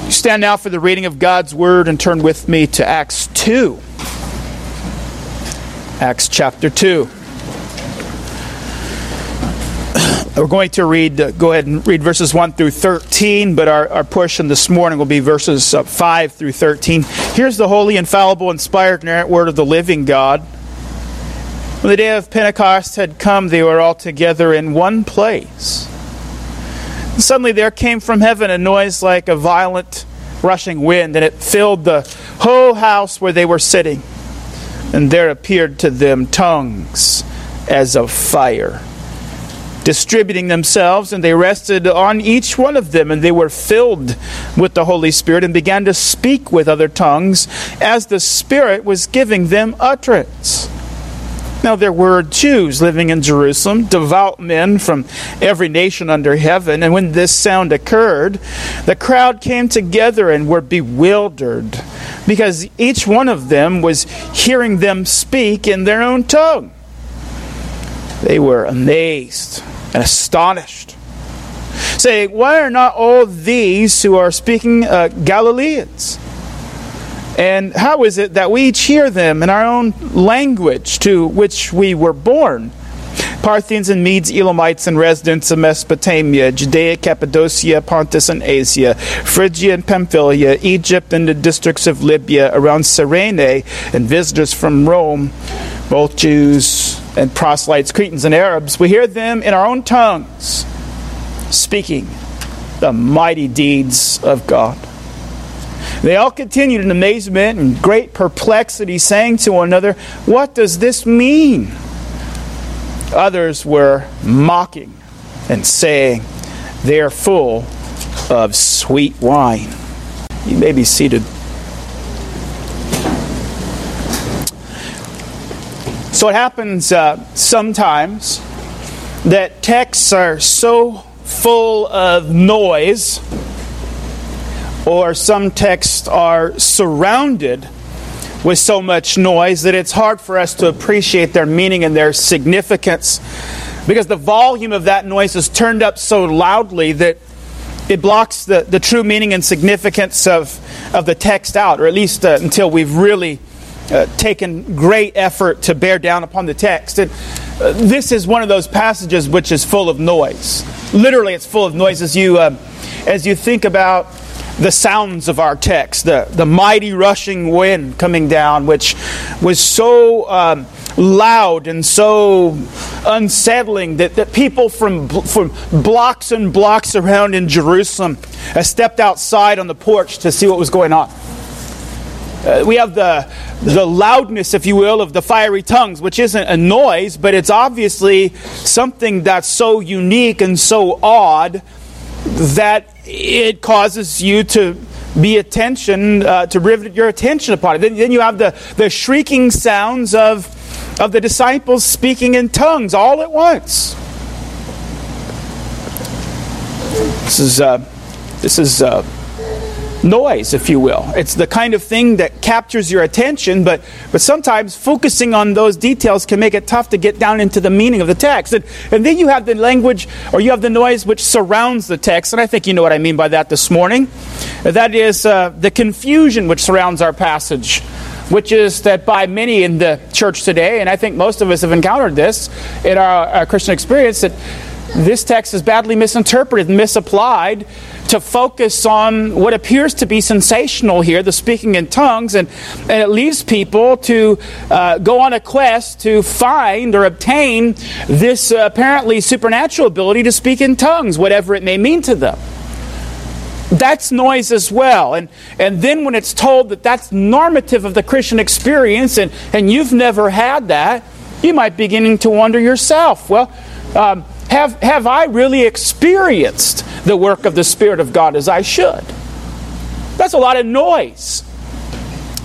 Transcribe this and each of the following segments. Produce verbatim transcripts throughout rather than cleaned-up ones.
Stand now for the reading of God's Word and turn with me to Acts two. Acts chapter two. We're going to read, uh, go ahead and read verses one through thirteen, but our, our portion this morning will be verses uh, five through thirteen. Here's the holy, infallible, inspired, inerrant Word of the living God. When the day of Pentecost had come, they were all together in one place. And suddenly there came from heaven a noise like a violent rushing wind, and it filled the whole house where they were sitting. And there appeared to them tongues as of fire, distributing themselves, and they rested on each one of them, and they were filled with the Holy Spirit and began to speak with other tongues as the Spirit was giving them utterance. Now there were Jews living in Jerusalem, devout men from every nation under heaven, and when this sound occurred, the crowd came together and were bewildered, because each one of them was hearing them speak in their own tongue. They were amazed and astonished, saying, "Why are not all these who are speaking uh, Galileans? And how is it that we each hear them in our own language to which we were born? Parthians and Medes, Elamites and residents of Mesopotamia, Judea, Cappadocia, Pontus and Asia, Phrygia and Pamphylia, Egypt and the districts of Libya around Cyrene, and visitors from Rome, both Jews and proselytes, Cretans and Arabs, we hear them in our own tongues, speaking the mighty deeds of God." They all continued in amazement and great perplexity, saying to one another, "What does this mean?" Others were mocking and saying, "They are full of sweet wine." You may be seated. So it happens uh, sometimes that texts are so full of noise, or some texts are surrounded with so much noise that it's hard for us to appreciate their meaning and their significance, because the volume of that noise is turned up so loudly that it blocks the, the true meaning and significance of, of the text out, or at least uh, until we've really uh, taken great effort to bear down upon the text. And uh, this is one of those passages which is full of noise. Literally, it's full of noise as you uh, as you think about the sounds of our text, the, the mighty rushing wind coming down, which was so um, loud and so unsettling that, that people from, from blocks and blocks around in Jerusalem uh, stepped outside on the porch to see what was going on. Uh, we have the, the loudness, if you will, of the fiery tongues, which isn't a noise, but it's obviously something that's so unique and so odd that it causes you to be attention, uh, to rivet your attention upon it. Then, then you have the, the shrieking sounds of, of the disciples speaking in tongues all at once. This is uh, this is uh, noise, if you will. It's the kind of thing that captures your attention, but but sometimes focusing on those details can make it tough to get down into the meaning of the text. And, and then you have the language, or you have the noise which surrounds the text, and I think you know what I mean by that this morning. That is uh, the confusion which surrounds our passage, which is that by many in the church today, and I think most of us have encountered this in our, our Christian experience, that this text is badly misinterpreted and misapplied to focus on what appears to be sensational here, the speaking in tongues, and, and it leaves people to uh, go on a quest to find or obtain this uh, apparently supernatural ability to speak in tongues, whatever it may mean to them. That's noise as well. And and then when it's told that that's normative of the Christian experience, and, and you've never had that, you might be beginning to wonder yourself, well, um, Have have I really experienced the work of the Spirit of God as I should? That's a lot of noise.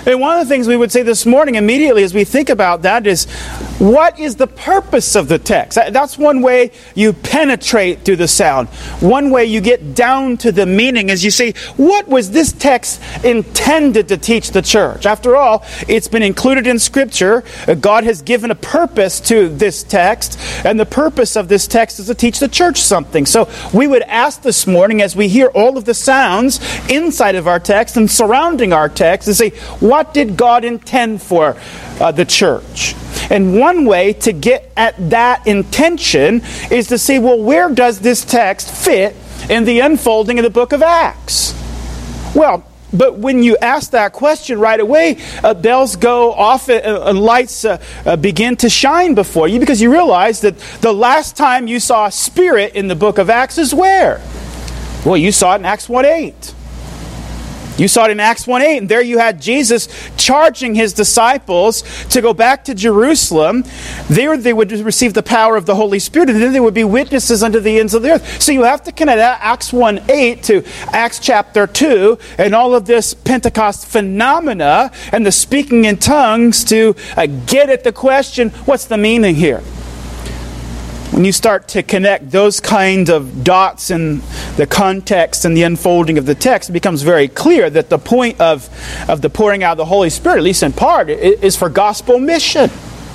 And one of the things we would say this morning immediately as we think about that is, what is the purpose of the text? That's one way you penetrate through the sound. One way you get down to the meaning is you say, what was this text intended to teach the church? After all, it's been included in Scripture. God has given a purpose to this text, and the purpose of this text is to teach the church something. So we would ask this morning, as we hear all of the sounds inside of our text and surrounding our text, to say, what did God intend for uh, the church? And one way to get at that intention is to say, well, where does this text fit in the unfolding of the book of Acts? Well, but when you ask that question right away, uh, bells go off and uh, lights uh, uh, begin to shine before you, because you realize that the last time you saw Spirit in the book of Acts is where? Well, you saw it in Acts one eight. You saw it in Acts one eight, and there you had Jesus charging his disciples to go back to Jerusalem. There they would receive the power of the Holy Spirit, and then they would be witnesses unto the ends of the earth. So you have to connect Acts one eight to Acts chapter two, and all of this Pentecost phenomena, and the speaking in tongues to uh, get at the question, what's the meaning here? When you start to connect those kinds of dots in the context and the unfolding of the text, it becomes very clear that the point of, of the pouring out of the Holy Spirit, at least in part, is for gospel mission.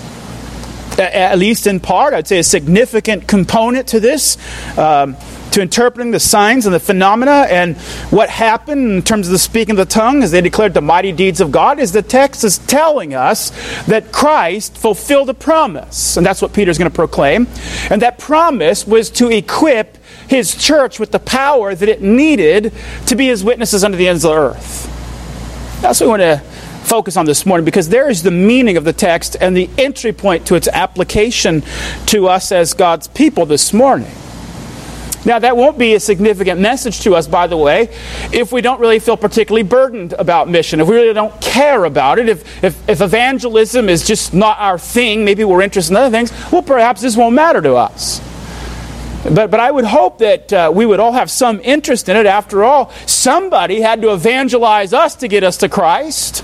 At least in part, I'd say a significant component to this, um, to interpreting the signs and the phenomena and what happened in terms of the speaking of the tongue as they declared the mighty deeds of God, is the text is telling us that Christ fulfilled a promise. And that's what Peter's going to proclaim. And that promise was to equip his church with the power that it needed to be his witnesses unto the ends of the earth. That's what we want to focus on this morning, because there is the meaning of the text and the entry point to its application to us as God's people this morning. Now, that won't be a significant message to us, by the way, if we don't really feel particularly burdened about mission, if we really don't care about it, if, if, if evangelism is just not our thing, maybe we're interested in other things, well, perhaps this won't matter to us. But, but I would hope that uh, we would all have some interest in it. After all, somebody had to evangelize us to get us to Christ.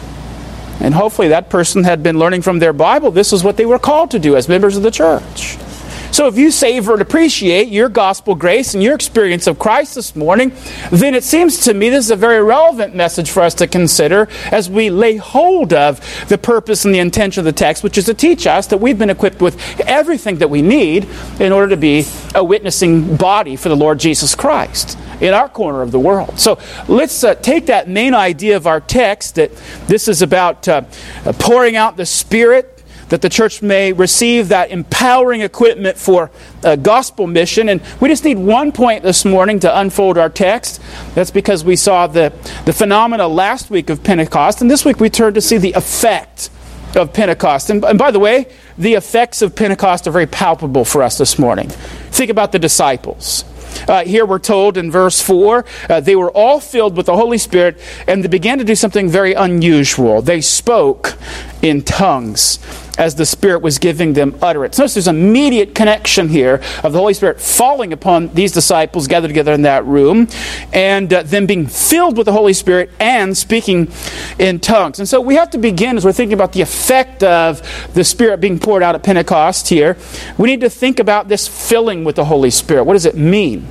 And hopefully that person had been learning from their Bible. This is what they were called to do as members of the church. So if you savor and appreciate your gospel grace and your experience of Christ this morning, then it seems to me this is a very relevant message for us to consider as we lay hold of the purpose and the intention of the text, which is to teach us that we've been equipped with everything that we need in order to be a witnessing body for the Lord Jesus Christ in our corner of the world. So let's uh, take that main idea of our text, that this is about uh, pouring out the Spirit, that the church may receive that empowering equipment for uh, gospel mission. And we just need one point this morning to unfold our text. That's because we saw the, the phenomena last week of Pentecost, and this week we turn to see the effect of Pentecost. And, and by the way, the effects of Pentecost are very palpable for us this morning. Think about the disciples. Uh, here we're told in verse four, uh, they were all filled with the Holy Spirit, and they began to do something very unusual. They spoke in tongues as the Spirit was giving them utterance. Notice there's an immediate connection here of the Holy Spirit falling upon these disciples gathered together in that room, and uh, them being filled with the Holy Spirit and speaking in tongues. And so we have to begin, as we're thinking about the effect of the Spirit being poured out at Pentecost here, we need to think about this filling with the Holy Spirit. What does it mean?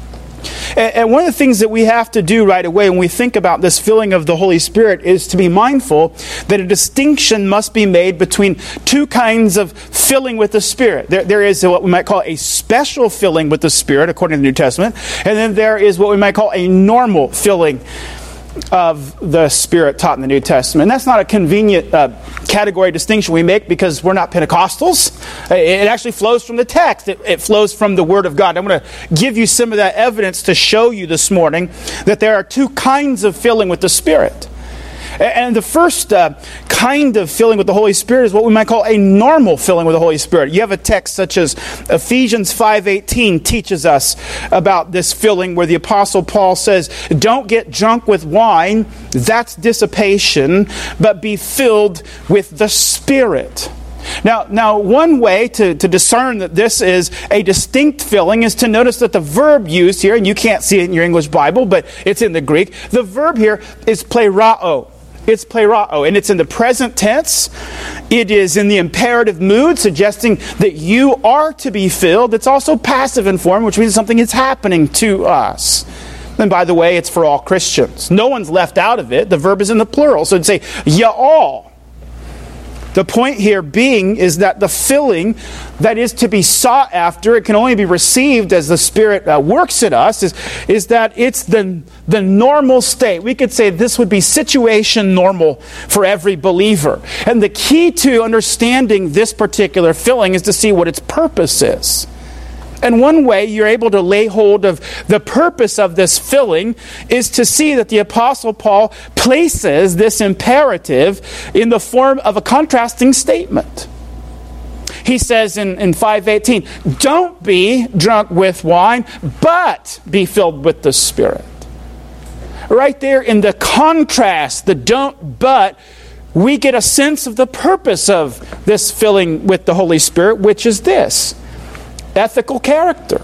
And one of the things that we have to do right away when we think about this filling of the Holy Spirit is to be mindful that a distinction must be made between two kinds of filling with the Spirit. There, there is what we might call a special filling with the Spirit, according to the New Testament, and then there is what we might call a normal filling of the Spirit taught in the New Testament. And that's not a convenient uh, category distinction we make because we're not Pentecostals. It actually flows from the text. It, it flows from the Word of God. I'm going to give you some of that evidence to show you this morning that there are two kinds of filling with the Spirit. And the first uh, kind of filling with the Holy Spirit is what we might call a normal filling with the Holy Spirit. You have a text such as Ephesians five eighteen teaches us about this filling, where the Apostle Paul says, don't get drunk with wine, that's dissipation, but be filled with the Spirit. Now, now one way to, to discern that this is a distinct filling is to notice that the verb used here, and you can't see it in your English Bible, but it's in the Greek, the verb here is plerao. It's plerao, and it's in the present tense. It is in the imperative mood, suggesting that you are to be filled. It's also passive in form, which means something is happening to us. And by the way, it's for all Christians. No one's left out of it. The verb is in the plural, so it'd say, ya all. The point here being is that the filling that is to be sought after, it can only be received as the Spirit uh, works in us, is, is that it's the, the normal state. We could say this would be situation normal for every believer. And the key to understanding this particular filling is to see what its purpose is. And one way you're able to lay hold of the purpose of this filling is to see that the Apostle Paul places this imperative in the form of a contrasting statement. He says in, in five eighteen, don't be drunk with wine, but be filled with the Spirit. Right there in the contrast, the don't but, we get a sense of the purpose of this filling with the Holy Spirit, which is this: ethical character.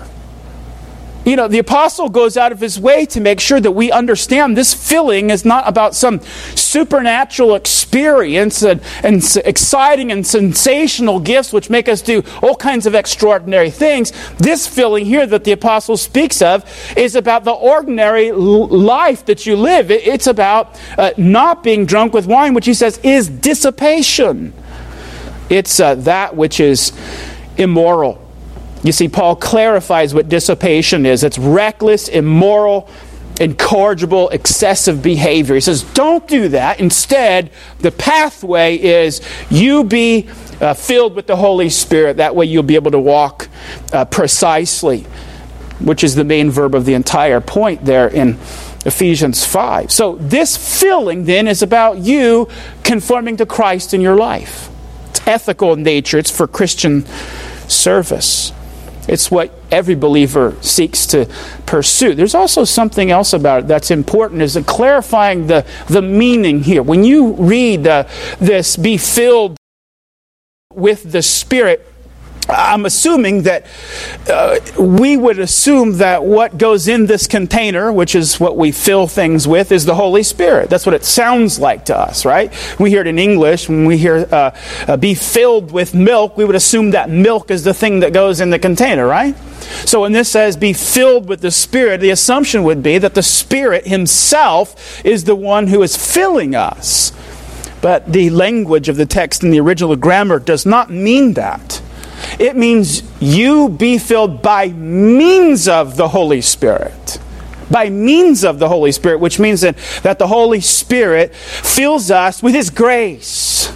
You know, the apostle goes out of his way to make sure that we understand this filling is not about some supernatural experience and, and exciting and sensational gifts which make us do all kinds of extraordinary things. This filling here that the apostle speaks of is about the ordinary life that you live. It's about uh, not being drunk with wine, which he says is dissipation. It's uh, that which is immoral. You see, Paul clarifies what dissipation is. It's reckless, immoral, incorrigible, excessive behavior. He says, don't do that. Instead, the pathway is you be uh, filled with the Holy Spirit. That way you'll be able to walk uh, precisely, which is the main verb of the entire point there in Ephesians five. So this filling then is about you conforming to Christ in your life. It's ethical in nature. It's for Christian service. It's what every believer seeks to pursue. There's also something else about it that's important, is clarifying the, the meaning here. When you read uh, this, be filled with the Spirit, I'm assuming that uh, we would assume that what goes in this container, which is what we fill things with, is the Holy Spirit. That's what it sounds like to us, right? We hear it in English. When we hear uh, uh, be filled with milk, we would assume that milk is the thing that goes in the container, right? So when this says be filled with the Spirit, the assumption would be that the Spirit himself is the one who is filling us. But the language of the text in the original grammar does not mean that. It means you be filled by means of the Holy Spirit. By means of the Holy Spirit, which means that, that the Holy Spirit fills us with His grace.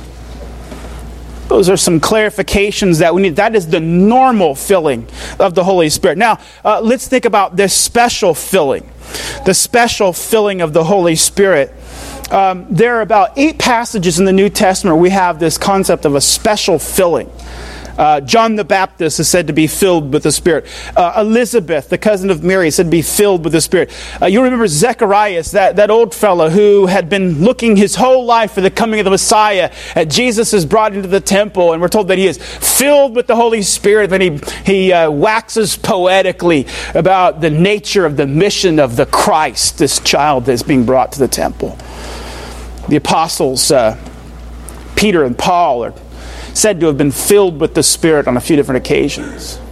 Those are some clarifications that we need. That is the normal filling of the Holy Spirit. Now, uh, let's think about this special filling. The special filling of the Holy Spirit. Um, there are about eight passages in the New Testament where we have this concept of a special filling. Uh, John the Baptist is said to be filled with the Spirit. Uh, Elizabeth, the cousin of Mary, is said to be filled with the Spirit. Uh, you remember Zacharias, that, that old fellow who had been looking his whole life for the coming of the Messiah. Uh, Jesus is brought into the temple, and we're told that he is filled with the Holy Spirit. Then he, he uh, waxes poetically about the nature of the mission of the Christ, this child that is being brought to the temple. The apostles, uh, Peter and Paul, are said to have been filled with the Spirit on a few different occasions.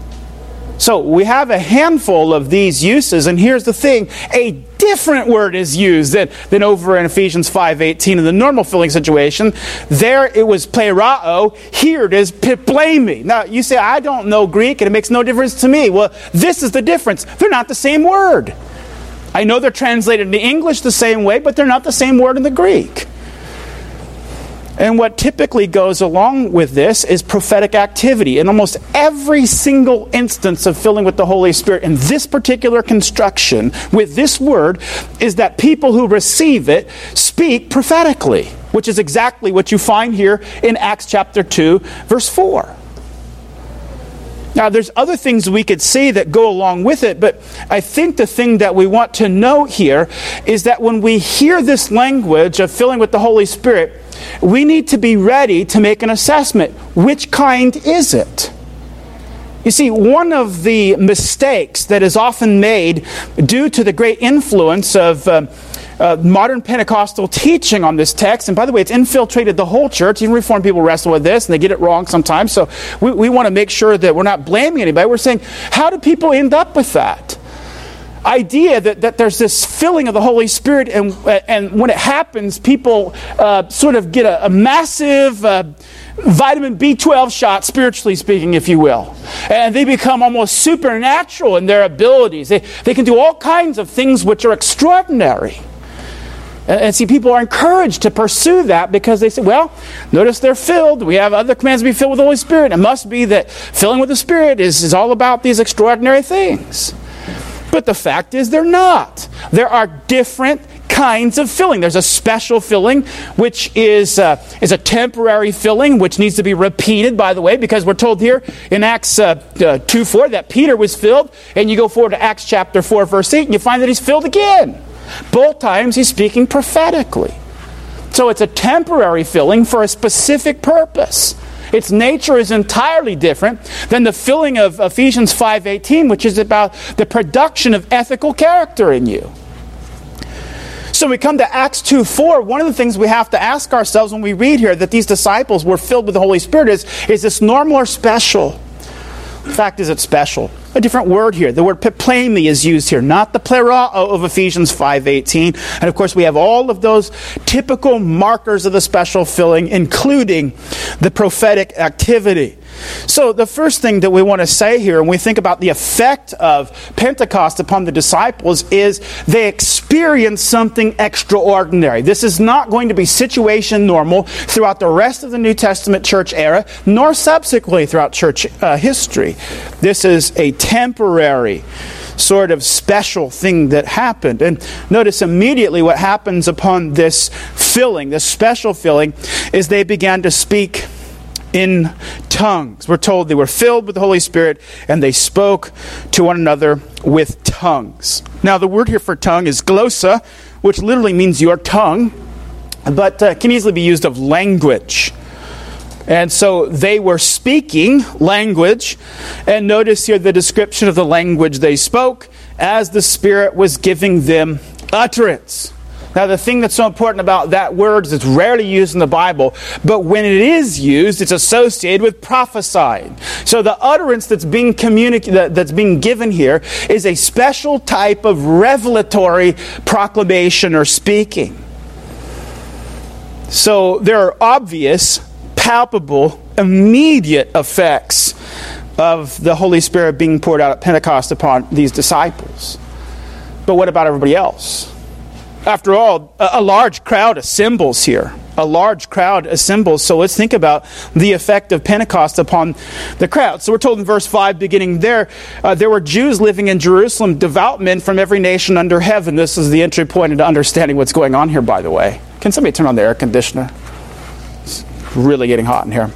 So we have a handful of these uses, and here's the thing: a different word is used than, than over in Ephesians five eighteen in the normal filling situation. There it was plerao, here it is piplemi. Now you say, I don't know Greek and it makes no difference to me. Well, this is the difference. They're not the same word. I know they're translated into English the same way, but they're not the same word in the Greek. And what typically goes along with this is prophetic activity. In almost every single instance of filling with the Holy Spirit in this particular construction with this word is that people who receive it speak prophetically, which is exactly what you find here in Acts chapter two, verse four. Now, there's other things we could see that go along with it, but I think the thing that we want to note here is that when we hear this language of filling with the Holy Spirit, we need to be ready to make an assessment. Which kind is it? You see, one of the mistakes that is often made due to the great influence of uh, uh, modern Pentecostal teaching on this text. And by the way, it's infiltrated the whole church. Even Reformed people wrestle with this, and they get it wrong sometimes. So we, we want to make sure that we're not blaming anybody. We're saying, how do people end up with that idea that, that there's this filling of the Holy Spirit, and and when it happens, people uh, sort of get a, a massive uh, vitamin B twelve shot, spiritually speaking, if you will. And they become almost supernatural in their abilities. They, they can do all kinds of things which are extraordinary. And, and see, people are encouraged to pursue that because they say, well, notice they're filled. We have other commands to be filled with the Holy Spirit. It must be that filling with the Spirit is, is all about these extraordinary things. But the fact is they're not. There are different kinds of filling. There's a special filling, which is uh, is a temporary filling, which needs to be repeated, by the way, because we're told here in Acts uh, uh, two four that Peter was filled, and you go forward to Acts chapter four, verse eight, and you find that he's filled again. Both times he's speaking prophetically. So it's a temporary filling for a specific purpose. Its nature is entirely different than the filling of Ephesians five eighteen, which is about the production of ethical character in you. So we come to Acts two four. One of the things we have to ask ourselves when we read here that these disciples were filled with the Holy Spirit is, is this normal or special? The fact is, it's special. A different word here. The word piplemi is used here, not the plerao of Ephesians five eighteen. And of course, we have all of those typical markers of the special filling, including the prophetic activity. So the first thing that we want to say here, when we think about the effect of Pentecost upon the disciples, is they experience something extraordinary. This is not going to be situation normal throughout the rest of the New Testament church era, nor subsequently throughout church uh, history. This is a temporary sort of special thing that happened. And notice immediately what happens upon this filling, this special filling, is they began to speak in tongues. We're told they were filled with the Holy Spirit and they spoke to one another with tongues. Now the word here for tongue is glossa, which literally means your tongue, but uh, can easily be used of language. And so they were speaking language, and notice here the description of the language they spoke as the Spirit was giving them utterance. Now, the thing that's so important about that word is it's rarely used in the Bible, but when it is used, it's associated with prophesying. So the utterance that's being communicated, that's being given here, is a special type of revelatory proclamation or speaking. So there are obvious, palpable, immediate effects of the Holy Spirit being poured out at Pentecost upon these disciples. But what about everybody else? After all, a large crowd assembles here. A large crowd assembles. So let's think about the effect of Pentecost upon the crowd. So we're told in verse five, beginning there, uh, there were Jews living in Jerusalem, devout men from every nation under heaven. This is the entry point into understanding what's going on here, by the way. Can somebody turn on the air conditioner? It's really getting hot in here.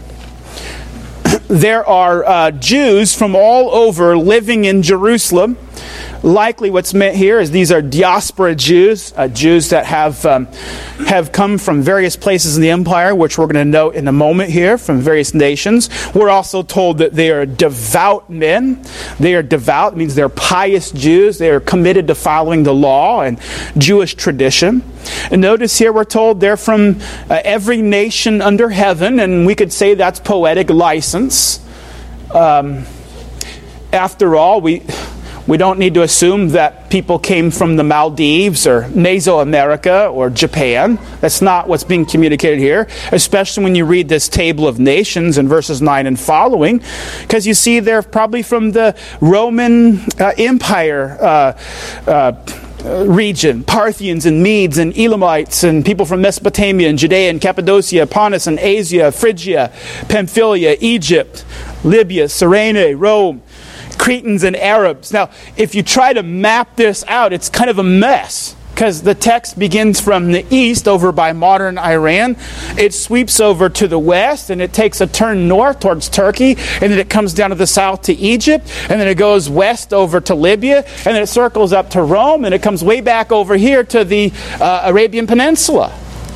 There are uh, Jews from all over living in Jerusalem. Likely what's meant here is these are diaspora Jews, uh, Jews that have um, have come from various places in the empire, which we're going to note in a moment here, from various nations. We're also told that they are devout men. They are devout, means they're pious Jews. They are committed to following the law and Jewish tradition. And notice here we're told they're from uh, every nation under heaven, and we could say that's poetic license. Um, after all, we... We don't need to assume that people came from the Maldives or Mesoamerica or Japan. That's not what's being communicated here, especially when you read this table of nations in verses nine and following, because you see they're probably from the Roman uh, Empire uh, uh, region, Parthians and Medes and Elamites and people from Mesopotamia and Judea and Cappadocia, Pontus and Asia, Phrygia, Pamphylia, Egypt, Libya, Cyrene, Rome, Cretans and Arabs. Now, if you try to map this out, it's kind of a mess, because the text begins from the east over by modern Iran. It sweeps over to the west, and it takes a turn north towards Turkey, and then it comes down to the south to Egypt, and then it goes west over to Libya, and then it circles up to Rome, and it comes way back over here to the uh, Arabian Peninsula.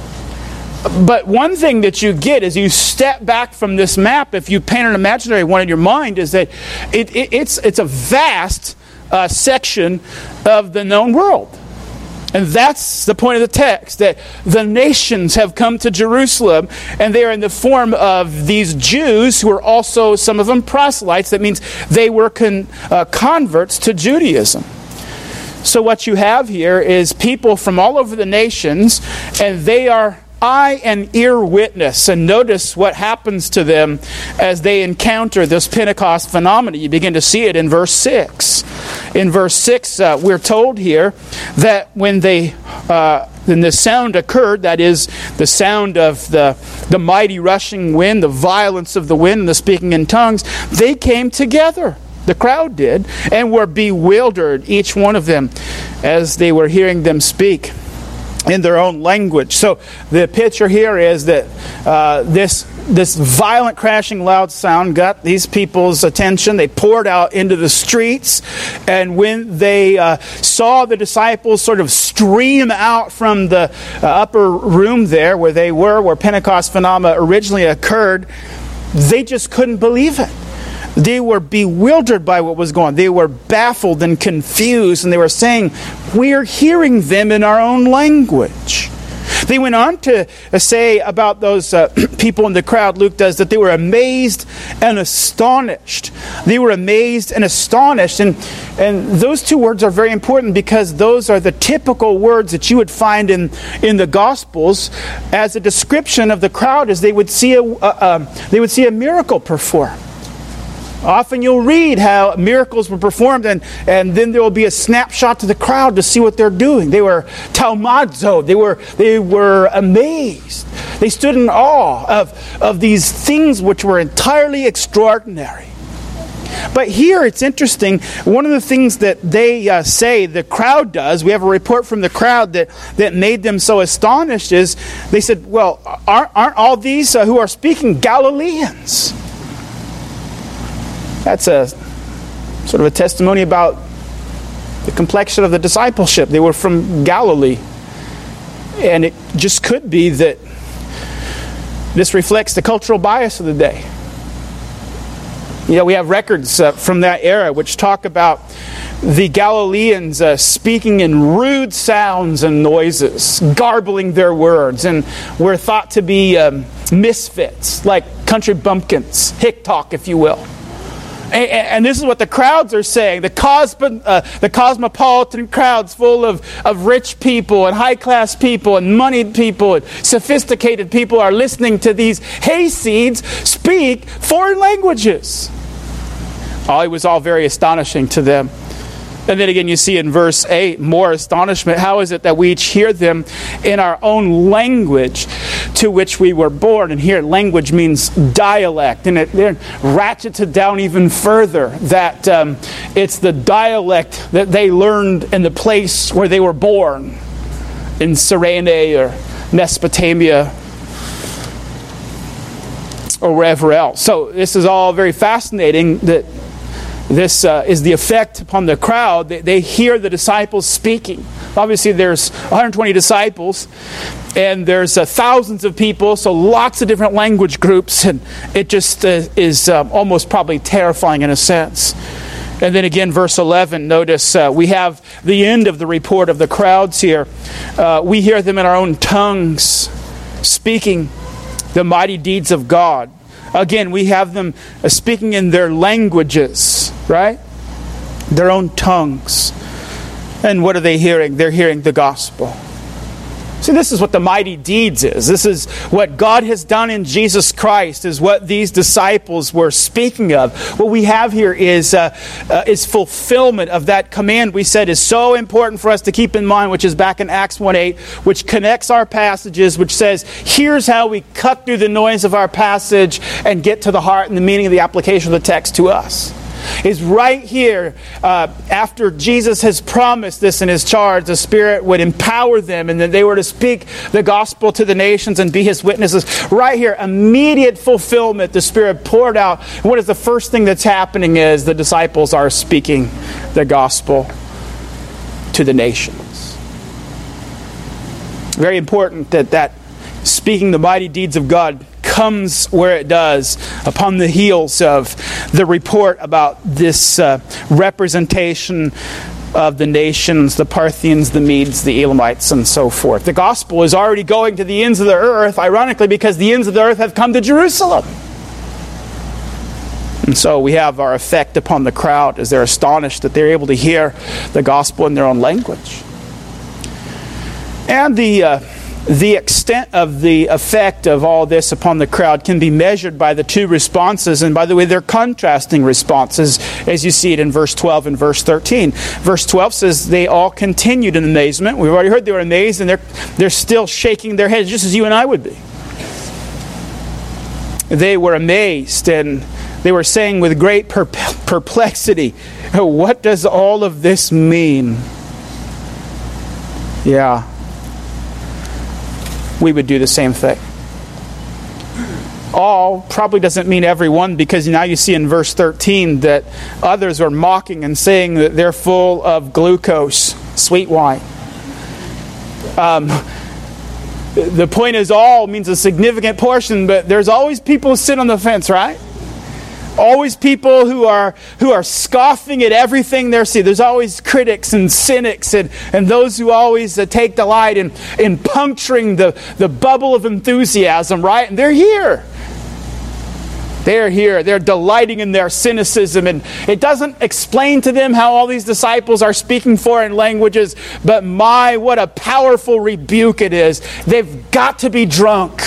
But one thing that you get as you step back from this map, if you paint an imaginary one in your mind, is that it, it, it's, it's a vast uh, section of the known world. And that's the point of the text, that the nations have come to Jerusalem, and they are in the form of these Jews who are also, some of them, proselytes. That means they were con, uh, converts to Judaism. So what you have here is people from all over the nations, and they are eye and ear witness. And notice what happens to them as they encounter this Pentecost phenomenon. You begin to see it in verse six. In verse six, uh, we're told here that when they, uh, when the sound occurred, that is, the sound of the, the mighty rushing wind, the violence of the wind, and the speaking in tongues, they came together. The crowd did, and were bewildered, each one of them, as they were hearing them speak in their own language. So the picture here is that uh, this this violent, crashing, loud sound got these people's attention. They poured out into the streets, and when they uh, saw the disciples sort of stream out from the uh, upper room there where they were, where Pentecost phenomena originally occurred, they just couldn't believe it. They were bewildered by what was going on. They were baffled and confused, and they were saying, we're hearing them in our own language. They went on to say about those uh, people in the crowd, Luke does, that they were amazed and astonished. They were amazed and astonished. And, and those two words are very important because those are the typical words that you would find in, in the Gospels as a description of the crowd as they would see a, a, a, they would see a miracle performed. Often you'll read how miracles were performed, and, and then there will be a snapshot to the crowd to see what they're doing. They were taumazo. They were they were amazed. They stood in awe of, of these things which were entirely extraordinary. But here it's interesting. One of the things that they uh, say, the crowd does, we have a report from the crowd that, that made them so astonished, is they said, well, aren't, aren't all these uh, who are speaking Galileans? That's a sort of a testimony about the complexion of the discipleship. They were from Galilee. And it just could be that this reflects the cultural bias of the day. You know, we have records uh, from that era which talk about the Galileans uh, speaking in rude sounds and noises, garbling their words, and were thought to be um, misfits, like country bumpkins, hick talk, if you will. And this is what the crowds are saying. The, cosmo, uh, the cosmopolitan crowds full of, of rich people and high-class people and moneyed people and sophisticated people are listening to these hayseeds speak foreign languages. Oh, it was all very astonishing to them. And then again, you see in verse eight, more astonishment. How is it that we each hear them in our own language to which we were born? And here, language means dialect. And it then ratchets it down even further, that um, it's the dialect that they learned in the place where they were born, in Cyrene or Mesopotamia or wherever else. So this is all very fascinating, that this uh, is the effect upon the crowd. They, they hear the disciples speaking. Obviously, there's one hundred twenty disciples, and there's uh, thousands of people, so lots of different language groups, and it just uh, is um, almost probably terrifying in a sense. And then again, verse eleven, notice uh, we have the end of the report of the crowds here. Uh, we hear them in our own tongues, speaking the mighty deeds of God. Again, we have them speaking in their languages, right? Their own tongues. And what are they hearing? They're hearing the gospel. See, this is what the mighty deeds is. This is what God has done in Jesus Christ, is what these disciples were speaking of. What we have here is, uh, uh, is fulfillment of that command we said is so important for us to keep in mind, which is back in Acts one eight, which connects our passages, which says, here's how we cut through the noise of our passage and get to the heart and the meaning of the application of the text to us. Is right here, uh, after Jesus has promised this in His charge, the Spirit would empower them and that they were to speak the gospel to the nations and be His witnesses. Right here, immediate fulfillment, the Spirit poured out. What is the first thing that's happening is the disciples are speaking the gospel to the nations. Very important that that speaking the mighty deeds of God comes where it does, upon the heels of the report about this uh, representation of the nations, the Parthians, the Medes, the Elamites, and so forth. The gospel is already going to the ends of the earth, ironically, because the ends of the earth have come to Jerusalem. And so we have our effect upon the crowd as they're astonished that they're able to hear the gospel in their own language. And the uh, the extent of the effect of all this upon the crowd can be measured by the two responses. And by the way, they're contrasting responses as you see it in verse twelve and verse thirteen. Verse twelve says they all continued in amazement. We've already heard they were amazed, and they're, they're still shaking their heads just as you and I would be. They were amazed, and they were saying with great perplexity, what does all of this mean? Yeah. We would do the same thing. All probably doesn't mean everyone, because now you see in verse thirteen that others are mocking and saying that they're full of glucose, sweet wine. Um, the point is, all means a significant portion, but there's always people who sit on the fence, right? Always people who are who are scoffing at everything they see. There's always critics and cynics and, and those who always uh, take delight in, in puncturing the, the bubble of enthusiasm, right? And they're here. They're here. They're delighting in their cynicism. And it doesn't explain to them how all these disciples are speaking foreign languages. But my, what a powerful rebuke it is. They've got to be drunk.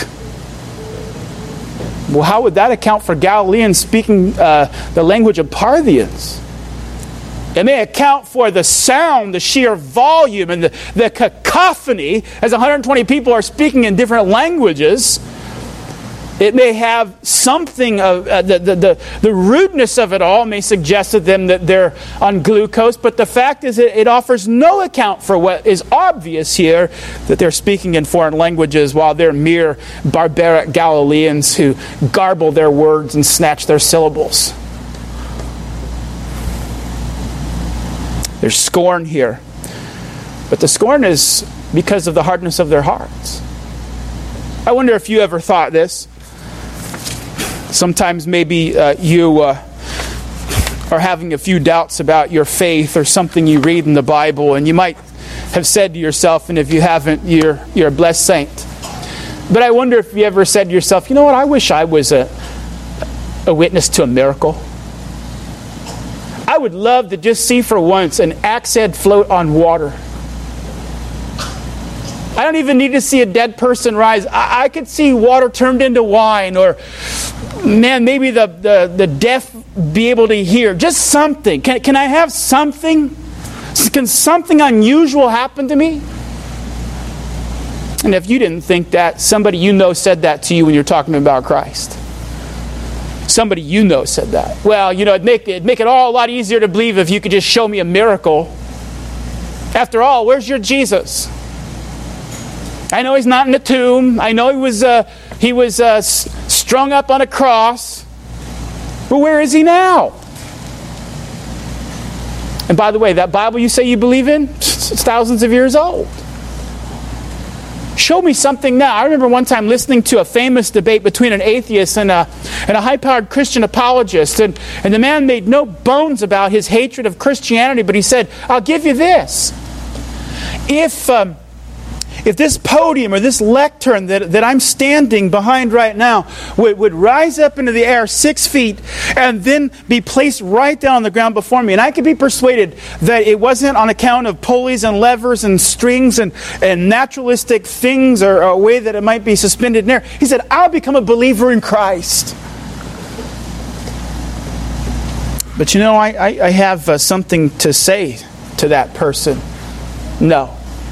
Well, how would that account for Galileans speaking uh, the language of Parthians? It may account for the sound, the sheer volume, and the, the cacophony as one hundred twenty people are speaking in different languages. It may have something of uh, the, the, the, the rudeness of it all may suggest to them that they're on glucose, but the fact is it, it offers no account for what is obvious here, that they're speaking in foreign languages while they're mere barbaric Galileans who garble their words and snatch their syllables. There's scorn here, but the scorn is because of the hardness of their hearts. I wonder if you ever thought this. Sometimes maybe uh, you uh, are having a few doubts about your faith or something you read in the Bible, and you might have said to yourself, and if you haven't, you're you're a blessed saint. But I wonder if you ever said to yourself, you know what, I wish I was a, a witness to a miracle. I would love to just see for once an axe head float on water. I don't even need to see a dead person rise. I, I could see water turned into wine, or man, maybe the, the, the deaf be able to hear. Just something. Can, can I have something? Can something unusual happen to me? And if you didn't think that, somebody you know said that to you when you're talking about Christ. Somebody you know said that. Well, you know, it'd make, it'd make it all a lot easier to believe if you could just show me a miracle. After all, where's your Jesus? I know he's not in the tomb. I know he was uh, he was uh, strung up on a cross. But where is he now? And by the way, that Bible you say you believe in, it's thousands of years old. Show me something now. I remember one time listening to a famous debate between an atheist and a, and a high-powered Christian apologist. And, and the man made no bones about his hatred of Christianity, but he said, I'll give you this. If... Um, If this podium or this lectern that, that I'm standing behind right now would, would rise up into the air six feet and then be placed right down on the ground before me, and I could be persuaded that it wasn't on account of pulleys and levers and strings and, and naturalistic things or, or a way that it might be suspended in air, he said, I'll become a believer in Christ. But you know, I, I, I have uh, something to say to that person. No.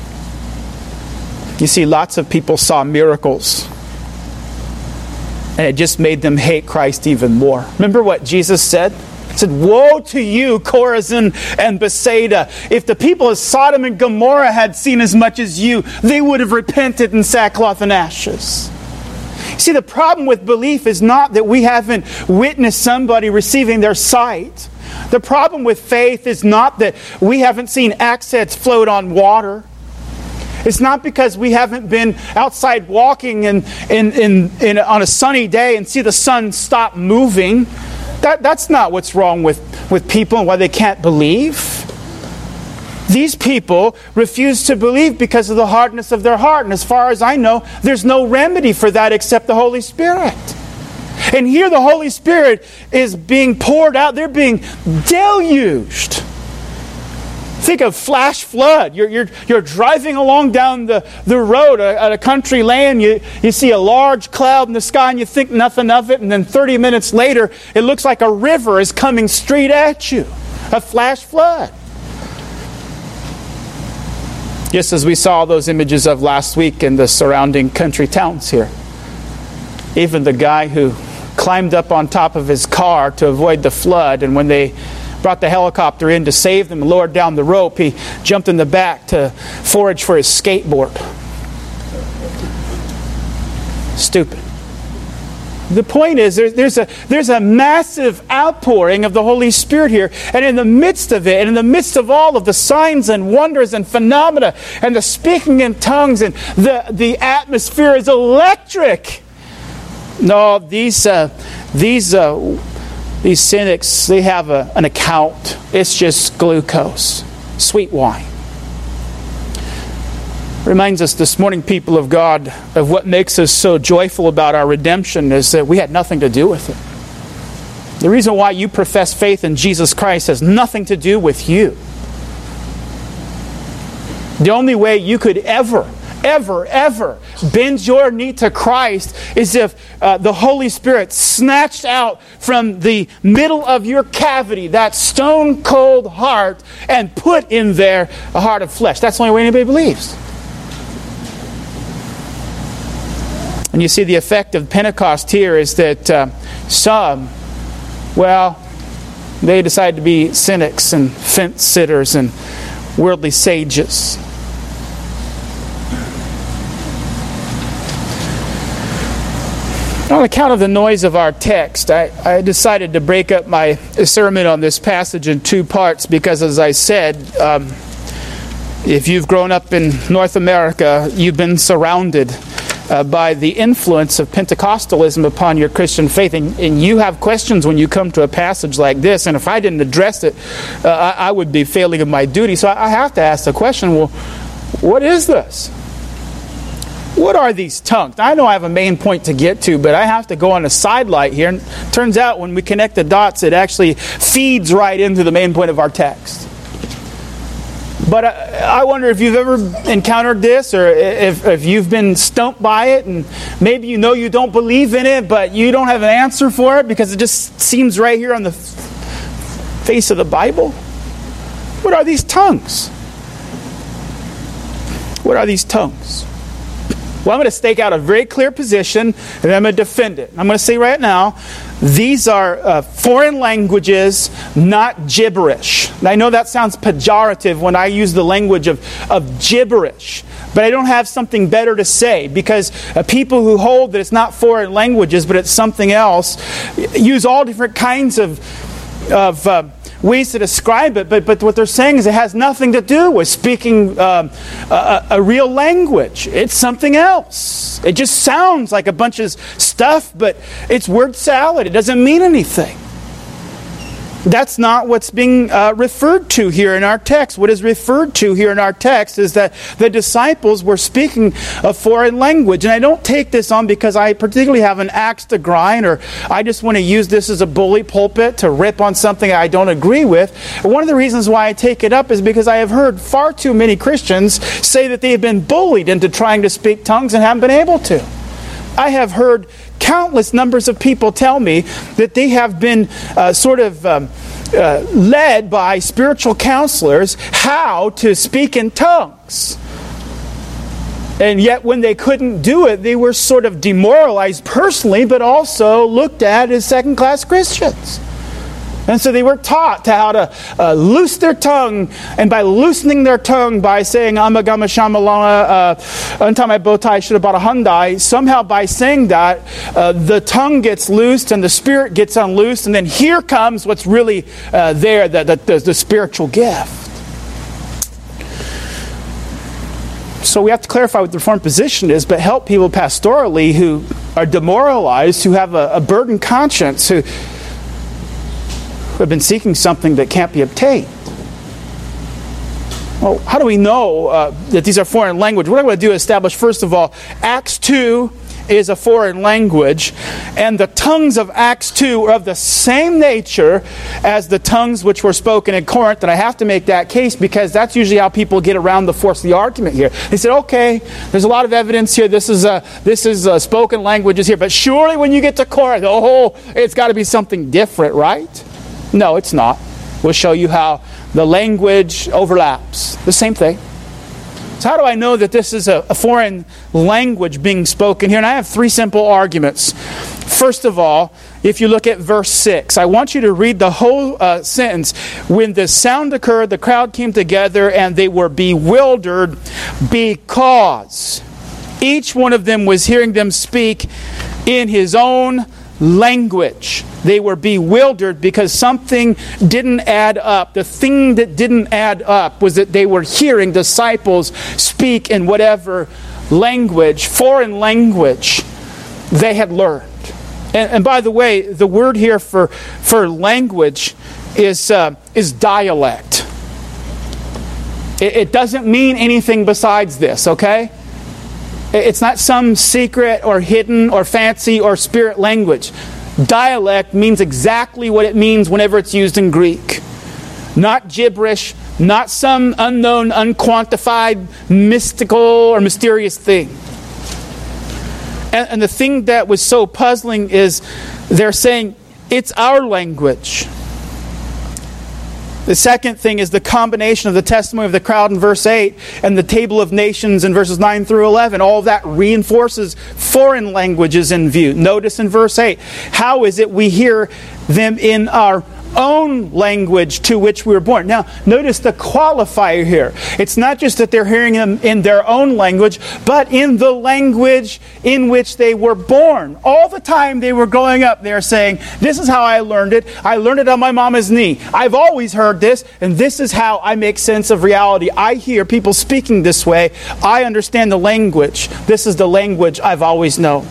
You see, lots of people saw miracles, and it just made them hate Christ even more. Remember what Jesus said? He said, woe to you, Chorazin and Bethsaida. If the people of Sodom and Gomorrah had seen as much as you, they would have repented in sackcloth and ashes. See, the problem with belief is not that we haven't witnessed somebody receiving their sight. The problem with faith is not that we haven't seen axe heads float on water. It's not because we haven't been outside walking in, in, in, in, on a sunny day and see the sun stop moving. That, that's not what's wrong with, with people and why they can't believe. These people refuse to believe because of the hardness of their heart. And as far as I know, there's no remedy for that except the Holy Spirit. And here the Holy Spirit is being poured out. They're being deluged. Think of flash flood. You're, you're, you're driving along down the, the road at a country lane. You, you see a large cloud in the sky and you think nothing of it. And then thirty minutes later, it looks like a river is coming straight at you. A flash flood. Just as we saw those images of last week in the surrounding country towns here. Even the guy who climbed up on top of his car to avoid the flood, and when they brought the helicopter in to save them and lowered down the rope, he jumped in the back to forage for his skateboard. Stupid. The point is, there's, there's, a, there's a massive outpouring of the Holy Spirit here. And in the midst of it, and in the midst of all of the signs and wonders and phenomena, and the speaking in tongues, and the, the atmosphere is electric. No, these uh, these uh, these cynics, they have a, an account. It's just glucose, sweet wine. Reminds us this morning, people of God, of what makes us so joyful about our redemption is that we had nothing to do with it. The reason why you profess faith in Jesus Christ has nothing to do with you. The only way you could ever ever, ever bend your knee to Christ is if uh, the Holy Spirit snatched out from the middle of your cavity that stone cold heart and put in there a heart of flesh. That's the only way anybody believes. And you see the effect of Pentecost here is that uh, some, well, they decided to be cynics and fence sitters and worldly sages. On account of the noise of our text, I, I decided to break up my sermon on this passage in two parts because, as I said, um, if you've grown up in North America, you've been surrounded uh, by the influence of Pentecostalism upon your Christian faith, and, and you have questions when you come to a passage like this, and if I didn't address it, uh, I, I would be failing in my duty. So I have to ask the question, well, what is this? What are these tongues? I know I have a main point to get to, but I have to go on a sidelight here. And it turns out when we connect the dots, it actually feeds right into the main point of our text. But I, I wonder if you've ever encountered this, or if, if you've been stumped by it, and maybe you know you don't believe in it, but you don't have an answer for it because it just seems right here on the face of the Bible. What are these tongues? What are these tongues? Well, I'm going to stake out a very clear position, and I'm going to defend it. I'm going to say right now, these are uh, foreign languages, not gibberish. And I know that sounds pejorative when I use the language of, of gibberish, but I don't have something better to say, because uh, people who hold that it's not foreign languages, but it's something else, use all different kinds of of uh, ways to describe it, but but what they're saying is it has nothing to do with speaking um, a, a real language. It's something else. It just sounds like a bunch of stuff, but it's word salad. It doesn't mean anything. That's not what's being uh, referred to here in our text. What is referred to here in our text is that the disciples were speaking a foreign language. And I don't take this on because I particularly have an axe to grind, or I just want to use this as a bully pulpit to rip on something I don't agree with. One of the reasons why I take it up is because I have heard far too many Christians say that they have been bullied into trying to speak tongues and haven't been able to. I have heard countless numbers of people tell me that they have been uh, sort of um, uh, led by spiritual counselors how to speak in tongues. And yet when they couldn't do it, they were sort of demoralized personally, but also looked at as second-class Christians. And so they were taught to how to uh, loose their tongue, and by loosening their tongue, by saying Amagama Shamalana, Antamai Botai Shirabara Handai, somehow by saying that, uh, the tongue gets loosed and the spirit gets unloosed, and then here comes what's really uh, there, the, the, the, the spiritual gift. So we have to clarify what the Reformed position is, but help people pastorally who are demoralized, who have a, a burdened conscience, who who have been seeking something that can't be obtained. Well, how do we know uh, that these are foreign language? What I'm going to do is establish, first of all, Acts two is a foreign language, and the tongues of Acts two are of the same nature as the tongues which were spoken in Corinth. And I have to make that case because that's usually how people get around the force of the argument here. They said, okay, there's a lot of evidence here. This is a, this is a spoken languages here, but surely when you get to Corinth, oh, it's got to be something different, right? No, it's not. We'll show you how the language overlaps. The same thing. So how do I know that this is a, a foreign language being spoken here? And I have three simple arguments. First of all, if you look at verse six, I want you to read the whole uh, sentence. When the sound occurred, the crowd came together and they were bewildered because each one of them was hearing them speak in his own language. They were bewildered because something didn't add up. The thing that didn't add up was that they were hearing disciples speak in whatever language, foreign language, they had learned. And, and by the way, the word here for, for language is, uh, is dialect. It, it doesn't mean anything besides this, okay? It's not some secret or hidden or fancy or spirit language. Dialect means exactly what it means whenever it's used in Greek. Not gibberish, not some unknown, unquantified, mystical or mysterious thing. And, and the thing that was so puzzling is they're saying, it's our language. The second thing is the combination of the testimony of the crowd in verse eight and the table of nations in verses nine through eleven. All of that reinforces foreign languages in view. Notice in verse eight, how is it we hear them in our own language to which we were born? Now, notice the qualifier here. It's not just that they're hearing them in their own language, but in the language in which they were born. All the time they were growing up, they're saying, this is how I learned it. I learned it on my mama's knee. I've always heard this, and this is how I make sense of reality. I hear people speaking this way. I understand the language. This is the language I've always known.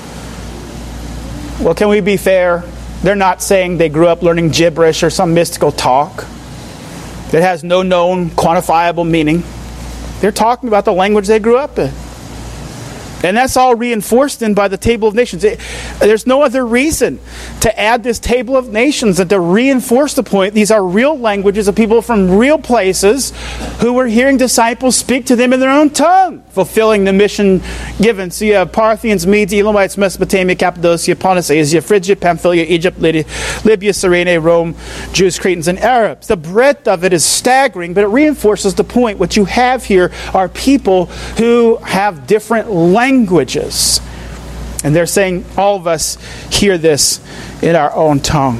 Well, can we be fair? They're not saying they grew up learning gibberish or some mystical talk that has no known quantifiable meaning. They're talking about the language they grew up in. And that's all reinforced then by the table of nations. It, there's no other reason to add this table of nations than to reinforce the point. These are real languages of people from real places who were hearing disciples speak to them in their own tongue, fulfilling the mission given. So you have Parthians, Medes, Elamites, Mesopotamia, Cappadocia, Pontus, Asia, Phrygia, Pamphylia, Egypt, Lydia, Libya, Cyrene, Rome, Jews, Cretans, and Arabs. The breadth of it is staggering, but it reinforces the point. What you have here are people who have different languages. Languages. And they're saying all of us hear this in our own tongue.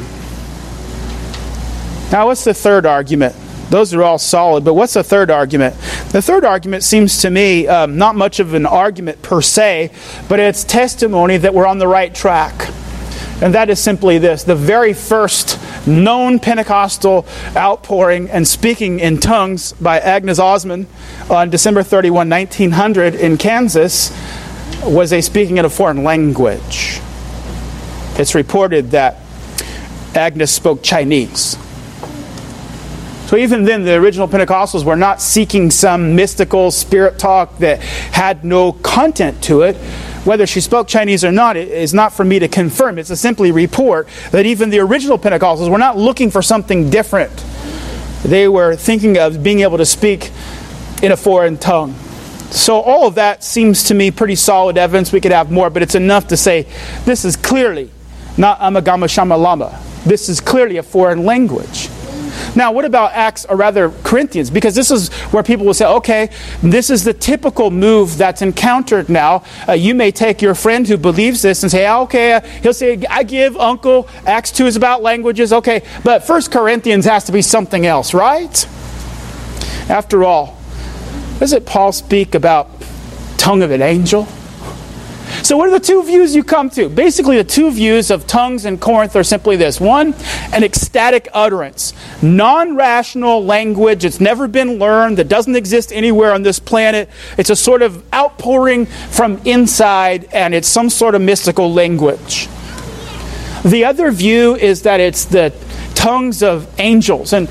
Now, what's the third argument? Those are all solid, but what's the third argument? The third argument seems to me um, not much of an argument per se, but it's testimony that we're on the right track. And that is simply this. The very first known Pentecostal outpouring and speaking in tongues by Agnes Osman on December thirty-first, nineteen hundred in Kansas was a speaking in a foreign language. It's reported that Agnes spoke Chinese. So even then, the original Pentecostals were not seeking some mystical spirit talk that had no content to it. Whether she spoke Chinese or not is not for me to confirm. It's a simply report that even the original Pentecostals were not looking for something different. They were thinking of being able to speak in a foreign tongue. So all of that seems to me pretty solid evidence. We could have more, but it's enough to say this is clearly not Amagama Shamalama. This is clearly a foreign language. Now, what about Acts, or rather Corinthians? Because this is where people will say, okay, this is the typical move that's encountered now. Uh, you may take your friend who believes this and say, okay, uh, he'll say, I give uncle, Acts two is about languages, okay, but First Corinthians has to be something else, right? After all, doesn't Paul speak about tongue of an angel? So what are the two views you come to? Basically, the two views of tongues in Corinth are simply this. One, an ecstatic utterance. Non-rational language. It's never been learned. That doesn't exist anywhere on this planet. It's a sort of outpouring from inside, and it's some sort of mystical language. The other view is that it's the tongues of angels. And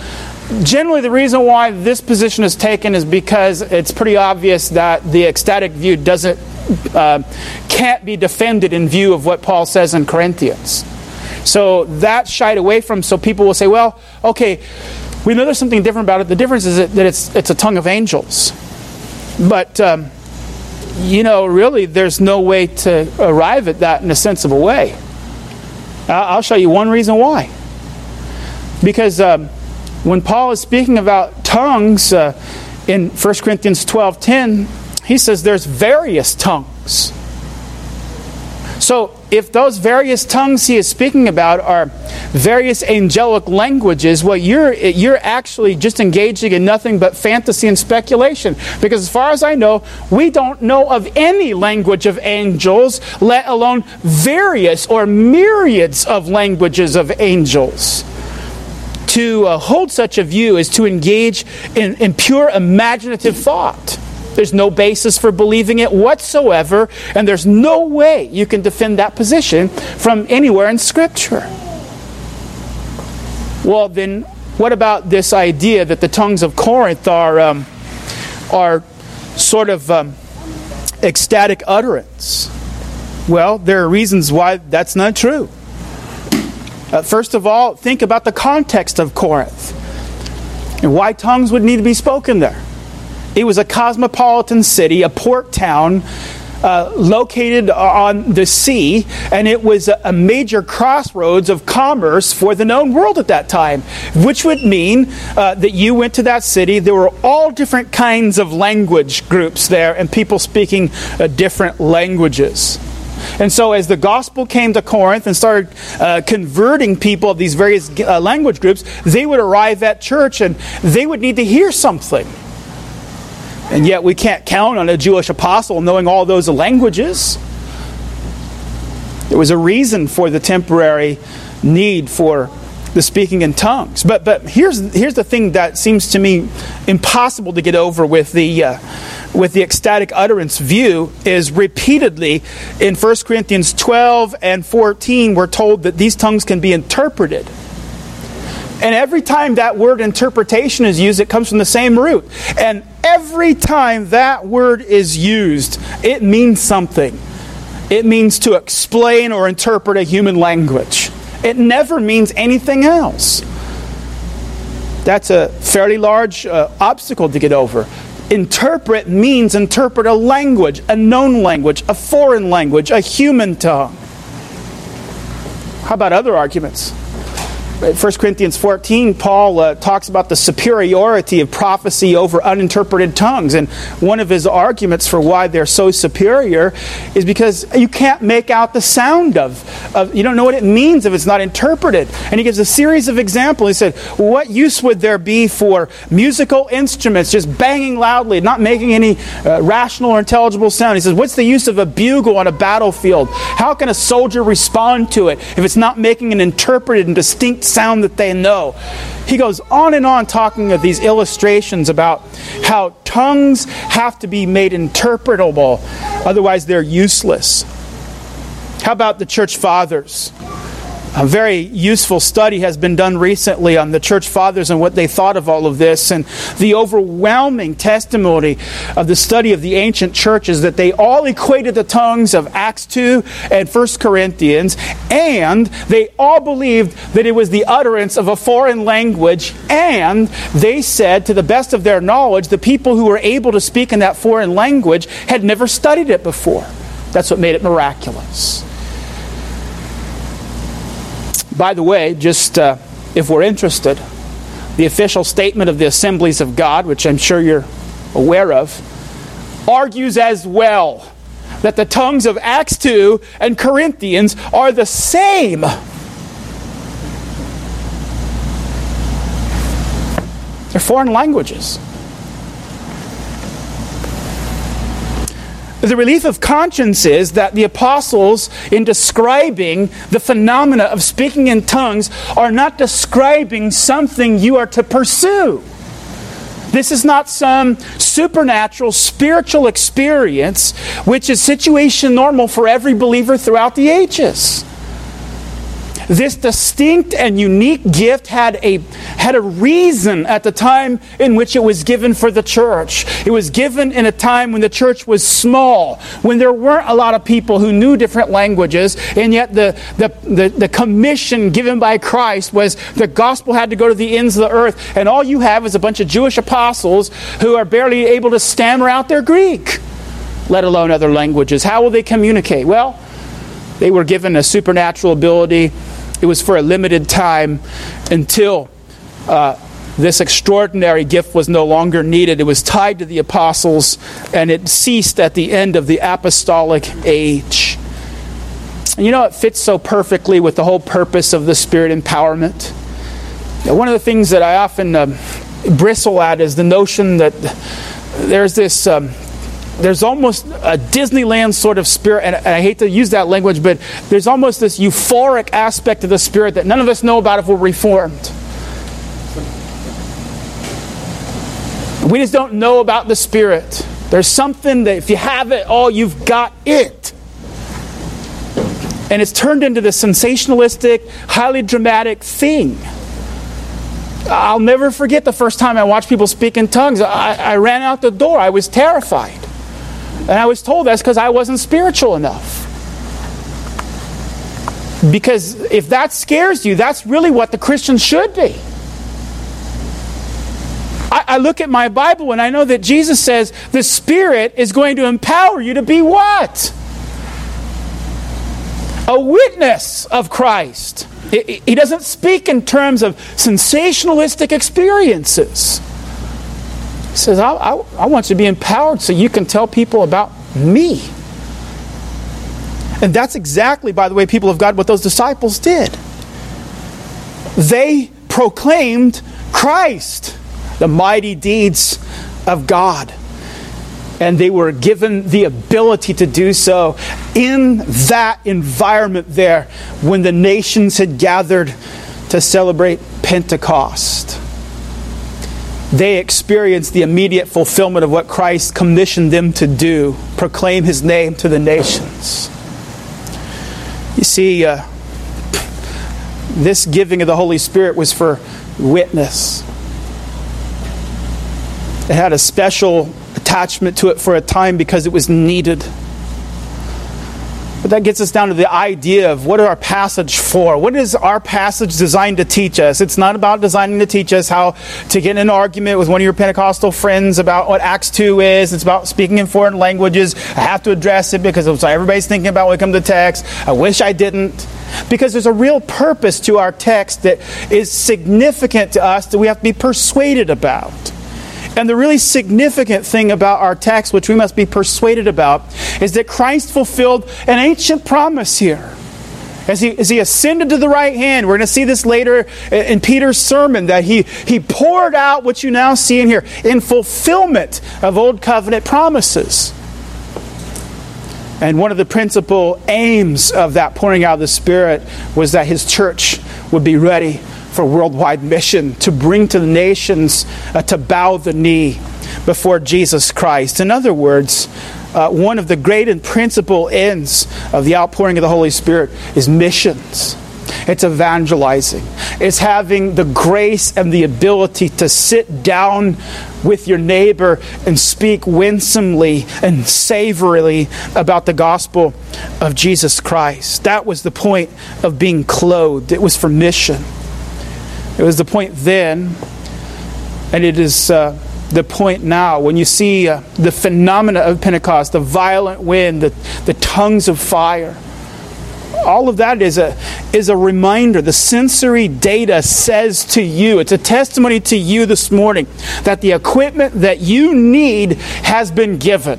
generally, the reason why this position is taken is because it's pretty obvious that the ecstatic view doesn't uh, can't be defended in view of what Paul says in Corinthians. So that's shied away from. So people will say, "Well, okay, we know there's something different about it. The difference is that it's it's a tongue of angels." But um, you know, really, there's no way to arrive at that in a sensible way. I'll show you one reason why. Because um, when Paul is speaking about tongues uh, in First Corinthians twelve ten, he says there's various tongues. So if those various tongues he is speaking about are various angelic languages, well, you're you're actually just engaging in nothing but fantasy and speculation. Because as far as I know, we don't know of any language of angels, let alone various or myriads of languages of angels. To uh, hold such a view is to engage in, in pure imaginative thought. There's no basis for believing it whatsoever, and there's no way you can defend that position from anywhere in Scripture. Well, then, what about this idea that the tongues of Corinth are um, are sort of um, ecstatic utterance? Well, there are reasons why that's not true. Uh, first of all, think about the context of Corinth and why tongues would need to be spoken there. It was a cosmopolitan city, a port town, uh, located on the sea, and it was a, a major crossroads of commerce for the known world at that time, which would mean uh, that you went to that city, there were all different kinds of language groups there, and people speaking uh, different languages. And so as the gospel came to Corinth and started uh, converting people of these various uh, language groups, they would arrive at church and they would need to hear something. And yet we can't count on a Jewish apostle knowing all those languages. There was a reason for the temporary need for the speaking in tongues. But but here's here's the thing that seems to me impossible to get over with the uh, with the ecstatic utterance view is repeatedly in First Corinthians twelve and fourteen we're told that these tongues can be interpreted. And every time that word interpretation is used, it comes from the same root. And every time that word is used, it means something. It means to explain or interpret a human language. It never means anything else. That's a fairly large uh, obstacle to get over. Interpret means interpret a language, a known language, a foreign language, a human tongue. How about other arguments? First Corinthians fourteen, Paul uh, talks about the superiority of prophecy over uninterpreted tongues. And one of his arguments for why they're so superior is because you can't make out the sound of, of you don't know what it means if it's not interpreted. And he gives a series of examples. He said, what use would there be for musical instruments just banging loudly, not making any uh, rational or intelligible sound? He says, what's the use of a bugle on a battlefield? How can a soldier respond to it if it's not making an interpreted and distinct sound that they know? He goes on and on talking of these illustrations about how tongues have to be made interpretable, otherwise they're useless. How about the church fathers? A very useful study has been done recently on the church fathers and what they thought of all of this. And the overwhelming testimony of the study of the ancient church is that they all equated the tongues of Acts two and First Corinthians, and they all believed that it was the utterance of a foreign language, and they said, to the best of their knowledge, the people who were able to speak in that foreign language had never studied it before. That's what made it miraculous. By the way, just uh, if we're interested, the official statement of the Assemblies of God, which I'm sure you're aware of, argues as well that the tongues of Acts two and Corinthians are the same. They're foreign languages. The relief of conscience is that the apostles, in describing the phenomena of speaking in tongues, are not describing something you are to pursue. This is not some supernatural, spiritual experience which is situation normal for every believer throughout the ages. This distinct and unique gift had a, had a reason at the time in which it was given for the church. It was given in a time when the church was small, when there weren't a lot of people who knew different languages, and yet the, the, the, the commission given by Christ was the gospel had to go to the ends of the earth, and all you have is a bunch of Jewish apostles who are barely able to stammer out their Greek, let alone other languages. How will they communicate? Well, they were given a supernatural ability. It was for a limited time until uh, this extraordinary gift was no longer needed. It was tied to the apostles, and it ceased at the end of the apostolic age. And you know, it fits so perfectly with the whole purpose of the Spirit empowerment. One of the things that I often uh, bristle at is the notion that there's this... Um, There's almost a Disneyland sort of spirit, and I hate to use that language, but there's almost this euphoric aspect of the Spirit that none of us know about if we're reformed. We just don't know about the Spirit. There's something that if you have it all, you've got it. And it's turned into this sensationalistic, highly dramatic thing. I'll never forget the first time I watched people speak in tongues. I, I ran out the door. I was terrified. And I was told that's because I wasn't spiritual enough. Because if that scares you, that's really what the Christian should be. I, I look at my Bible and I know that Jesus says the Spirit is going to empower you to be what? A witness of Christ. He doesn't speak in terms of sensationalistic experiences. He says, I, I, I want you to be empowered so you can tell people about me. And that's exactly, by the way, people of God, what those disciples did. They proclaimed Christ, the mighty deeds of God. And they were given the ability to do so in that environment there when the nations had gathered to celebrate Pentecost. They experienced the immediate fulfillment of what Christ commissioned them to do, proclaim His name to the nations. You see, uh, this giving of the Holy Spirit was for witness. It had a special attachment to it for a time because it was needed. But that gets us down to the idea of what is our passage for? What is our passage designed to teach us? It's not about designing to teach us how to get in an argument with one of your Pentecostal friends about what Acts two is. It's about speaking in foreign languages. I have to address it because it's what everybody's thinking about when it comes to text. I wish I didn't. Because there's a real purpose to our text that is significant to us that we have to be persuaded about. And the really significant thing about our text, which we must be persuaded about, is that Christ fulfilled an ancient promise here. As he, as he ascended to the right hand, we're going to see this later in Peter's sermon, that he, he poured out what you now see in here in fulfillment of Old Covenant promises. And one of the principal aims of that pouring out of the Spirit was that His church would be ready for worldwide mission, to bring to the nations, uh, to bow the knee before Jesus Christ. In other words, uh, one of the great and principal ends of the outpouring of the Holy Spirit is missions. It's evangelizing. It's having the grace and the ability to sit down with your neighbor and speak winsomely and savorily about the gospel of Jesus Christ. That was the point of being clothed. It was for mission. It was the point then, and it is uh, the point now. When you see uh, the phenomena of Pentecost, the violent wind, the, the tongues of fire, all of that is a, is a reminder. The sensory data says to you, it's a testimony to you this morning, that the equipment that you need has been given.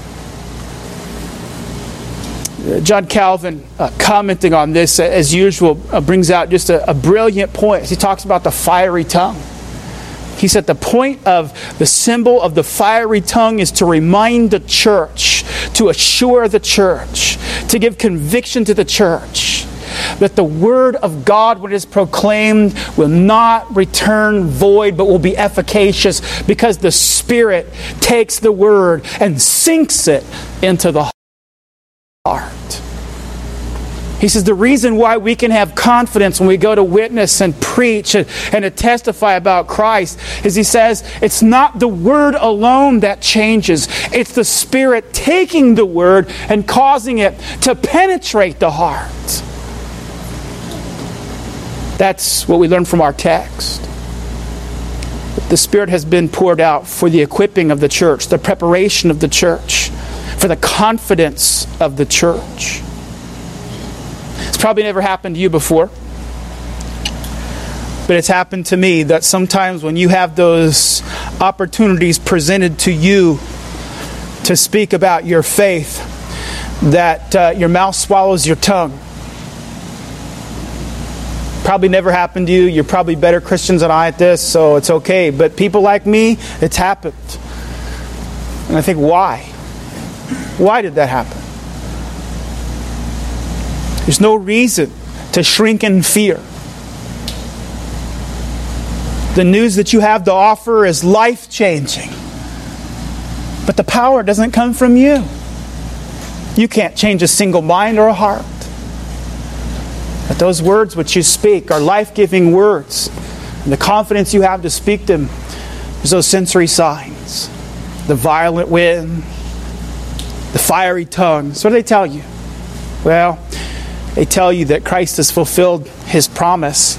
John Calvin, uh, commenting on this, uh, as usual, uh, brings out just a, a brilliant point. He talks about the fiery tongue. He said the point of the symbol of the fiery tongue is to remind the church, to assure the church, to give conviction to the church that the Word of God, when it is proclaimed, will not return void, but will be efficacious, because the Spirit takes the Word and sinks it into the heart. He says the reason why we can have confidence when we go to witness and preach and, and to testify about Christ is he says it's not the Word alone that changes. It's the Spirit taking the Word and causing it to penetrate the heart. That's what we learn from our text. The Spirit has been poured out for the equipping of the church, the preparation of the church, for the confidence of the church. It's probably never happened to you before. But it's happened to me that sometimes when you have those opportunities presented to you to speak about your faith, that uh, your mouth swallows your tongue. Probably never happened to you. You're probably better Christians than I at this, so it's okay. But people like me, it's happened. And I think, why? Why did that happen? There's no reason to shrink in fear. The news that you have to offer is life-changing. But the power doesn't come from you. You can't change a single mind or a heart. But those words which you speak are life-giving words. And the confidence you have to speak them is those sensory signs. The violent wind, the fiery tongues. What do they tell you? Well, they tell you that Christ has fulfilled His promise.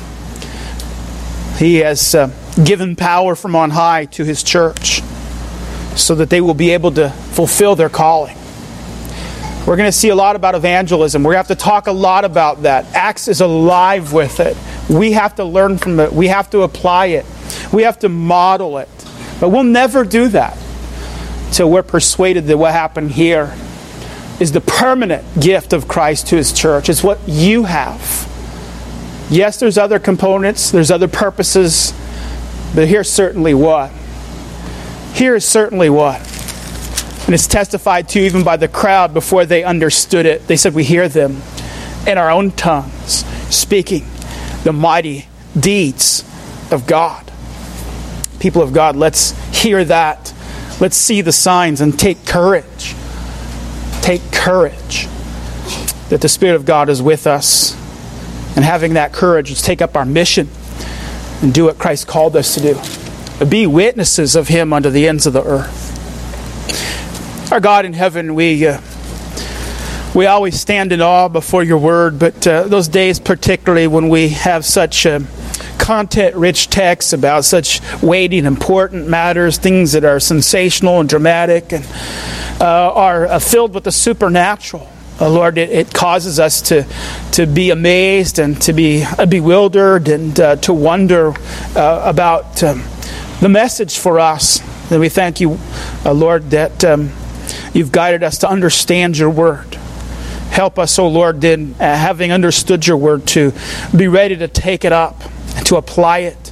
He has uh, given power from on high to His church so that they will be able to fulfill their calling. We're going to see a lot about evangelism. We're going to have to talk a lot about that. Acts is alive with it. We have to learn from it. We have to apply it. We have to model it. But we'll never do that until we're persuaded that what happened here is the permanent gift of Christ to His church. It's what you have. Yes, there's other components, there's other purposes, but here's certainly what. Here is certainly what. And it's testified to even by the crowd before they understood it. They said, we hear them in our own tongues speaking the mighty deeds of God. People of God, let's hear that. Let's see the signs and take courage. Take courage that the Spirit of God is with us. And having that courage, let's take up our mission and do what Christ called us to do. Be witnesses of Him unto the ends of the earth. Our God in heaven, we uh, we always stand in awe before Your Word, but uh, those days particularly when we have such uh, content-rich texts about such weighty and important matters, things that are sensational and dramatic and uh, are uh, filled with the supernatural. Uh, Lord, it, it causes us to to be amazed and to be uh, bewildered and uh, to wonder uh, about um, the message for us. And we thank You, uh, Lord, that um, You've guided us to understand Your Word. Help us, oh Lord, then, uh, having understood Your Word, to be ready to take it up and to apply it.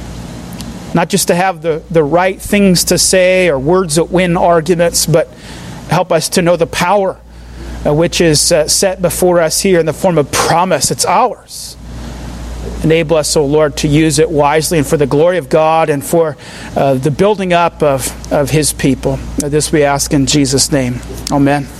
Not just to have the, the right things to say or words that win arguments, but help us to know the power Uh, which is uh, set before us here in the form of promise. It's ours. Enable us, O Lord, to use it wisely and for the glory of God and for uh, the building up of, of His people. This we ask in Jesus' name. Amen.